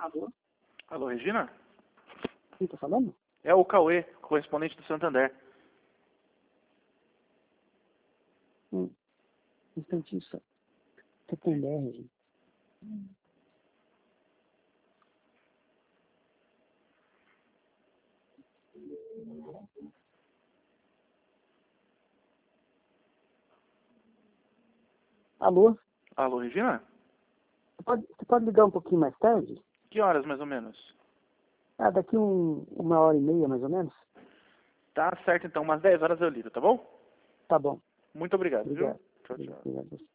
Alô? Alô, Regina? Quem tá falando? É o Cauê, correspondente do Santander. Um instantinho só. Santander, gente. Alô? Alô, Regina? Você pode ligar um pouquinho mais tarde? Que horas, mais ou menos? Daqui uma hora e meia, mais ou menos. Tá certo, então. Umas 10 horas eu ligo, tá bom? Tá bom. Muito obrigado, viu? Obrigado. Tchau, tchau. Obrigado.